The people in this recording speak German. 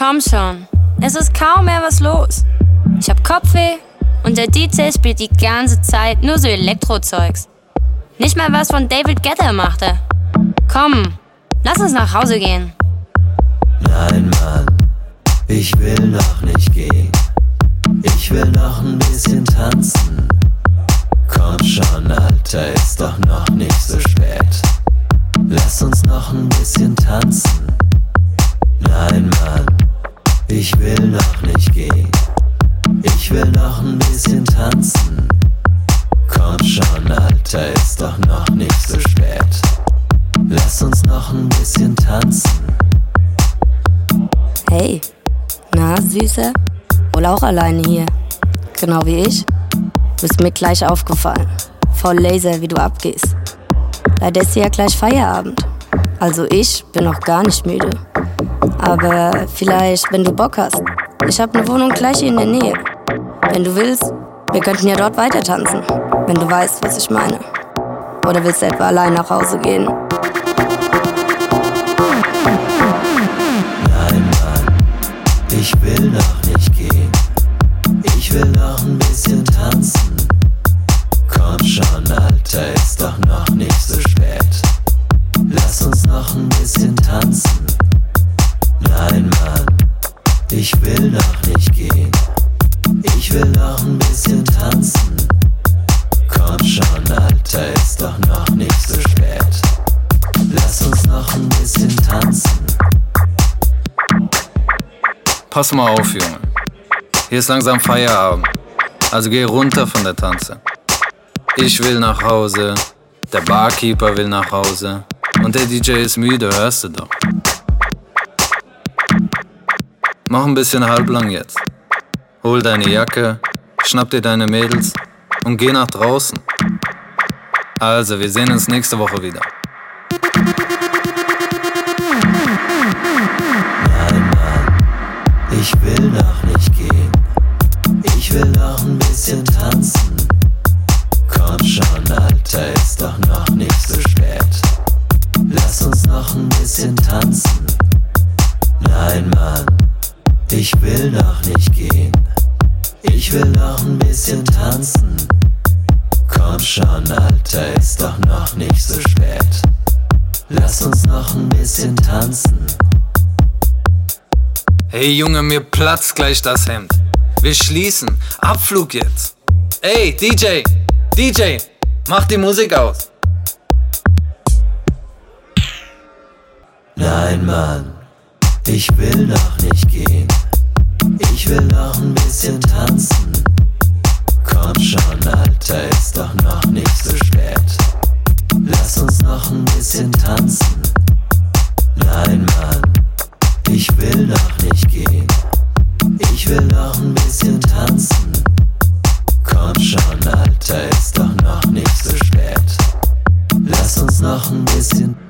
komm schon. Es ist kaum mehr was los. Ich hab Kopfweh und der DJ spielt die ganze Zeit nur so Elektrozeugs. Nicht mal was von David Guetta machte. Komm, lass uns nach Hause gehen. Nein, Mann, ich will noch nicht gehen. Ich will noch ein bisschen tanzen. Komm schon, Alter, ist doch noch nicht so spät. Lass uns noch ein bisschen tanzen. Nein, Mann, ich will noch nicht gehen. Ich will noch ein bisschen tanzen. Komm schon, Alter, ist doch noch nicht so spät. Lass uns noch ein bisschen tanzen. Hey, na Süße? Wohl auch alleine hier. Genau wie ich. Bist mir gleich aufgefallen. Voll Laser, wie du abgehst. Leider ist ja gleich Feierabend. Also ich bin noch gar nicht müde. Aber vielleicht, wenn du Bock hast. Ich hab ne Wohnung gleich hier in der Nähe. Wenn du willst, wir könnten ja dort weiter tanzen. Wenn du weißt, was ich meine. Oder willst du etwa allein nach Hause gehen? Nein, Mann, ich will noch nicht gehen. Ich will noch ein bisschen tanzen. Komm schon, Alter, ist doch noch nicht so spät. Lass uns noch ein bisschen tanzen. Nein, Mann, ich will noch nicht gehen. Ich will noch ein bisschen tanzen. Komm schon, Alter, ist doch noch nicht so spät. Lass uns noch ein bisschen tanzen. Pass mal auf, Junge. Hier ist langsam Feierabend. Also geh runter von der Tanze. Ich will nach Hause, der Barkeeper will nach Hause und der DJ ist müde, hörst du doch. Mach ein bisschen halblang jetzt. Hol deine Jacke, schnapp dir deine Mädels und geh nach draußen. Also, wir sehen uns nächste Woche wieder. Nein, Mann, ich will noch nicht gehen. Ich will noch ein bisschen tanzen. Komm schon, Alter, ist doch noch nicht so spät. Lass uns noch ein bisschen tanzen. Nein, Mann, ich will noch nicht gehen. Ich will noch ein bisschen tanzen. Komm schon, Alter, ist doch noch nicht so spät. Lass uns noch ein bisschen tanzen. Hey Junge, mir platzt gleich das Hemd. Wir schließen. Abflug jetzt. Ey, DJ, mach die Musik aus. Nein, Mann, ich will noch nicht gehen. Ich will noch ein bisschen tanzen. Komm schon, Alter, ist doch noch nicht so spät. Lass uns noch ein bisschen tanzen. Nein, Mann, ich will noch nicht gehen. Ich will noch ein bisschen tanzen. Komm schon, Alter, ist doch noch nicht so spät. Lass uns noch ein bisschen